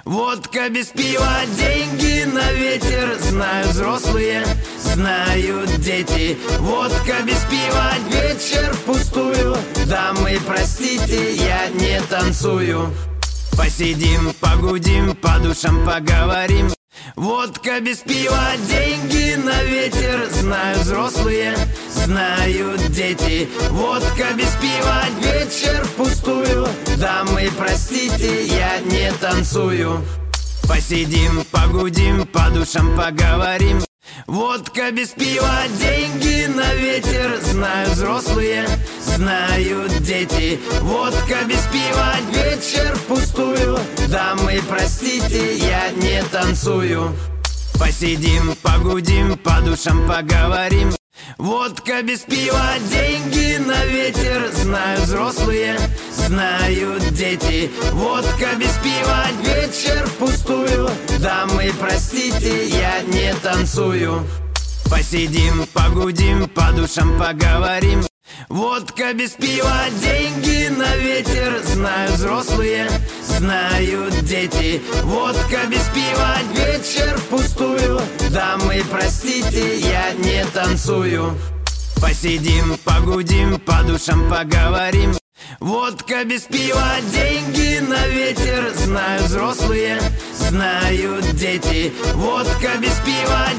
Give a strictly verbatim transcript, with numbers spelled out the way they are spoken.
Водка без пива, деньги на ветер. Знают взрослые, знают дети. Водка без пива, вечер впустую. Дамы, простите, я не танцую. Посидим, погудим, по душам поговорим. Водка без пива, деньги на ветер. Знают взрослые, знают дети. Водка без пива, вечер впустую. Дамы, простите, я не танцую. Посидим, погудим, по душам поговорим. Водка без пива, деньги на ветер. Знают взрослые, знают дети. Водка без пива, вечер впустую. Дамы, простите, я не танцую. Посидим, погудим, по душам поговорим. Водка без пива, деньги на ветер. Знают взрослые, знают дети. Водка без пива, вечер впустую. Дамы, простите, я не танцую. Посидим, погудим, по душам поговорим. Водка без пива, деньги на ветер. Знают взрослые, знают дети. Водка без пива, вечер впустую. Дамы, простите, я не танцую. Посидим, погудим, по душам поговорим. Водка без пива, деньги на ветер. Знают взрослые, знают дети. Водка без пива,